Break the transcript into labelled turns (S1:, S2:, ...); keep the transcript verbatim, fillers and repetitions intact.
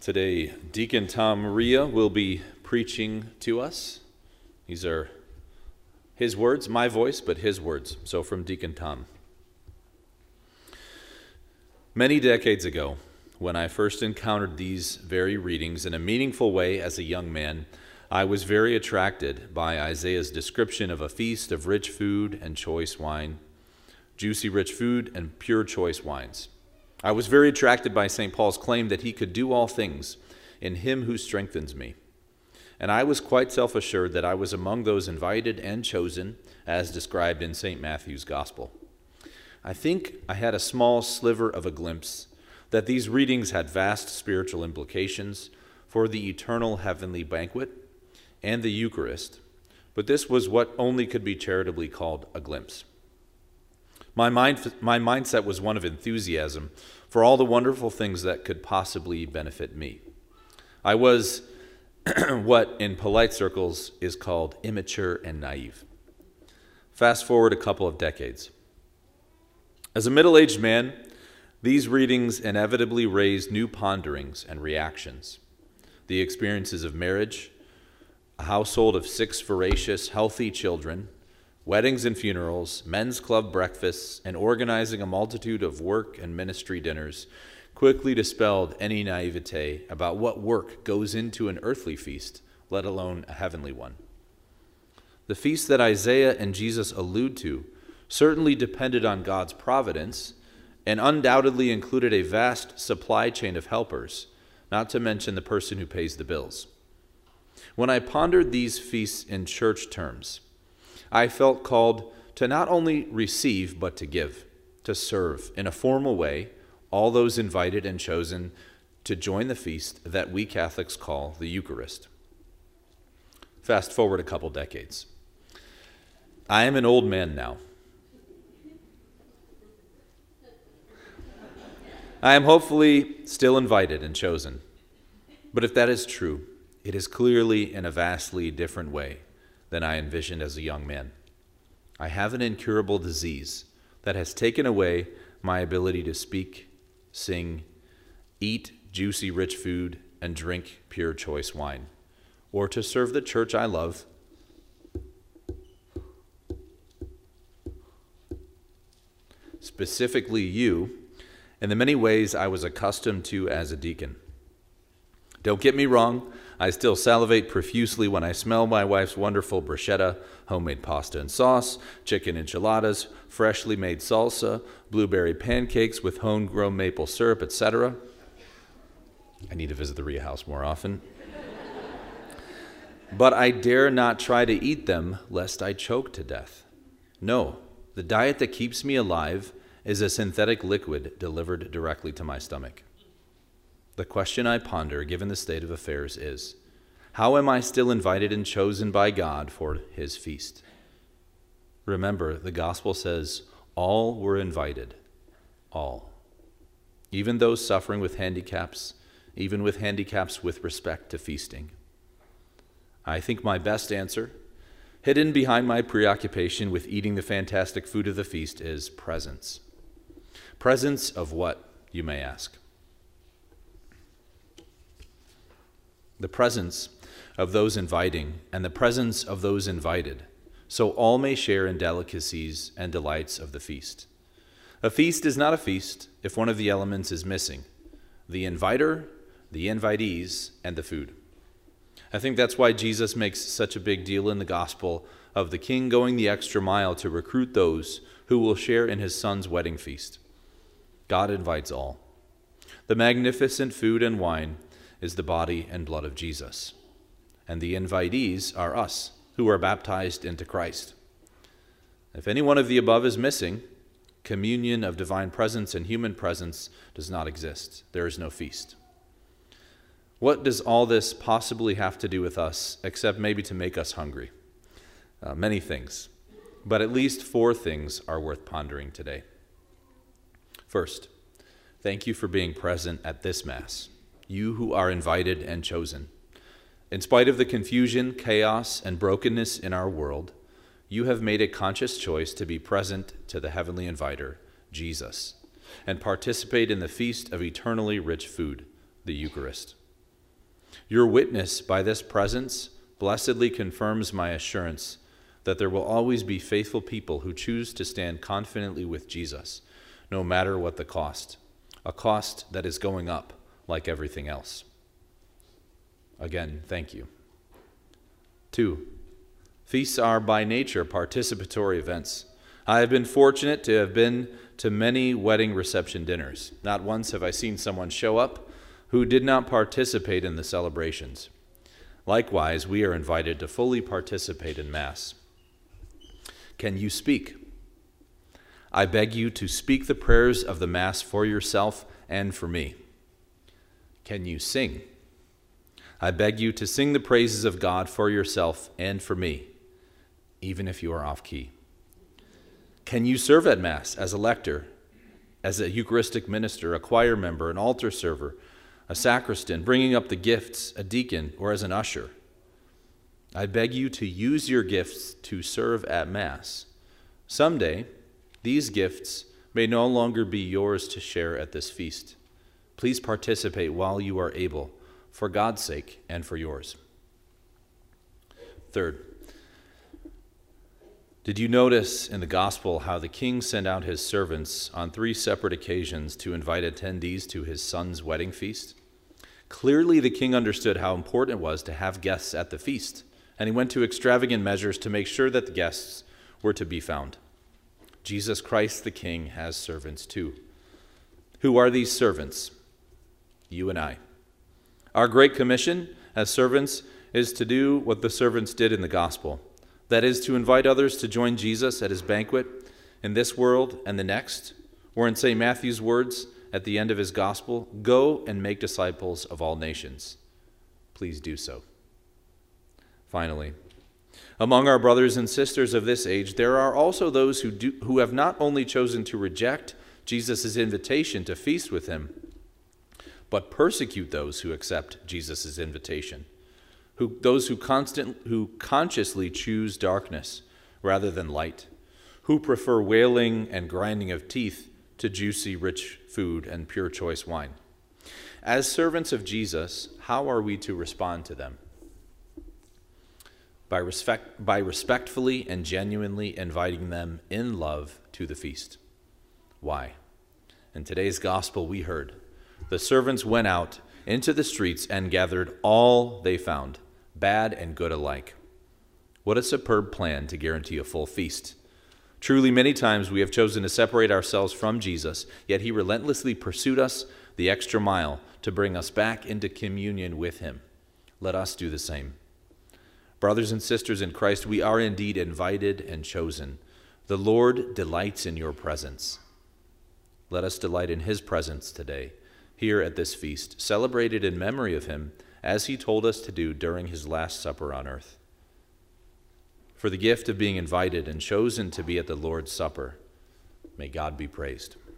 S1: Today, Deacon Tom Maria will be preaching to us. These are his words, my voice, but his words. So from Deacon Tom. Many decades ago, when I first encountered these very readings in a meaningful way as a young man, I was very attracted by Isaiah's description of a feast of rich food and choice wine, juicy rich food and pure choice wines. I was very attracted by Saint Paul's claim that he could do all things in him who strengthens me. And I was quite self-assured that I was among those invited and chosen as described in Saint Matthew's Gospel. I think I had a small sliver of a glimpse that these readings had vast spiritual implications for the eternal heavenly banquet and the Eucharist, but this was what only could be charitably called a glimpse. My mind, my mindset was one of enthusiasm for all the wonderful things that could possibly benefit me. I was what in polite circles is called immature and naive. Fast forward a couple of decades. As a middle-aged man, these readings inevitably raised new ponderings and reactions. The experiences of marriage, a household of six voracious, healthy children, weddings and funerals, men's club breakfasts, and organizing a multitude of work and ministry dinners quickly dispelled any naivete about what work goes into an earthly feast, let alone a heavenly one. The feast that Isaiah and Jesus allude to certainly depended on God's providence and undoubtedly included a vast supply chain of helpers, not to mention the person who pays the bills. When I pondered these feasts in church terms, I felt called to not only receive, but to give, to serve in a formal way all those invited and chosen to join the feast that we Catholics call the Eucharist. Fast forward a couple decades. I am an old man now. I am hopefully still invited and chosen. But if that is true, it is clearly in a vastly different way than I envisioned as a young man. I have an incurable disease that has taken away my ability to speak, sing, eat juicy rich food, and drink pure choice wine, or to serve the church I love, specifically you, in the many ways I was accustomed to as a deacon. Don't get me wrong, I still salivate profusely when I smell my wife's wonderful bruschetta, homemade pasta and sauce, chicken enchiladas, freshly made salsa, blueberry pancakes with homegrown maple syrup, et cetera. I need to visit the Ria house more often. But I dare not try to eat them lest I choke to death. No, the diet that keeps me alive is a synthetic liquid delivered directly to my stomach. The question I ponder, given the state of affairs, is, how am I still invited and chosen by God for his feast? Remember, the gospel says, all were invited, all. Even those suffering with handicaps, even with handicaps with respect to feasting. I think my best answer, hidden behind my preoccupation with eating the fantastic food of the feast, is presence. Presence of what, you may ask? The presence of those inviting and the presence of those invited, so all may share in delicacies and delights of the feast. A feast is not a feast if one of the elements is missing: the inviter, the invitees, and the food. I think that's why Jesus makes such a big deal in the gospel of the king going the extra mile to recruit those who will share in his son's wedding feast. God invites all. The magnificent food and wine is the body and blood of Jesus. And the invitees are us, who are baptized into Christ. If any one of the above is missing, communion of divine presence and human presence does not exist. There is no feast. What does all this possibly have to do with us, except maybe to make us hungry? Uh, many things, but at least four things are worth pondering today. First, thank you for being present at this Mass, you who are invited and chosen. In spite of the confusion, chaos, and brokenness in our world, you have made a conscious choice to be present to the heavenly inviter, Jesus, and participate in the feast of eternally rich food, the Eucharist. Your witness by this presence blessedly confirms my assurance that there will always be faithful people who choose to stand confidently with Jesus, no matter what the cost, a cost that is going up like everything else. Again, thank you. Two, feasts are by nature participatory events. I have been fortunate to have been to many wedding reception dinners. Not once have I seen someone show up who did not participate in the celebrations. Likewise, we are invited to fully participate in Mass. Can you speak? I beg you to speak the prayers of the Mass for yourself and for me. Can you sing? I beg you to sing the praises of God for yourself and for me, even if you are off key. Can you serve at Mass as a lector, as a Eucharistic minister, a choir member, an altar server, a sacristan, bringing up the gifts, a deacon, or as an usher? I beg you to use your gifts to serve at Mass. Someday, these gifts may no longer be yours to share at this feast. Please participate while you are able, for God's sake and for yours. Third, did you notice in the gospel how the king sent out his servants on three separate occasions to invite attendees to his son's wedding feast? Clearly, the king understood how important it was to have guests at the feast, and he went to extravagant measures to make sure that the guests were to be found. Jesus Christ the King has servants too. Who are these servants? You and I. Our great commission as servants is to do what the servants did in the gospel. That is, to invite others to join Jesus at his banquet in this world and the next, or in Saint Matthew's words at the end of his gospel, go and make disciples of all nations. Please do so. Finally, among our brothers and sisters of this age, there are also those who do, who have not only chosen to reject Jesus' invitation to feast with him, but persecute those who accept Jesus' invitation. Who, those who constant, who consciously choose darkness rather than light, who prefer wailing and grinding of teeth to juicy, rich food and pure choice wine. As servants of Jesus, how are we to respond to them? By respect, by respectfully and genuinely inviting them in love to the feast. Why? In today's gospel we heard, the servants went out into the streets and gathered all they found, bad and good alike. What a superb plan to guarantee a full feast. Truly, many times we have chosen to separate ourselves from Jesus, yet he relentlessly pursued us the extra mile to bring us back into communion with him. Let us do the same. Brothers and sisters in Christ, we are indeed invited and chosen. The Lord delights in your presence. Let us delight in his presence today, here at this feast, celebrated in memory of him, as he told us to do during his Last Supper on earth. For the gift of being invited and chosen to be at the Lord's Supper, may God be praised.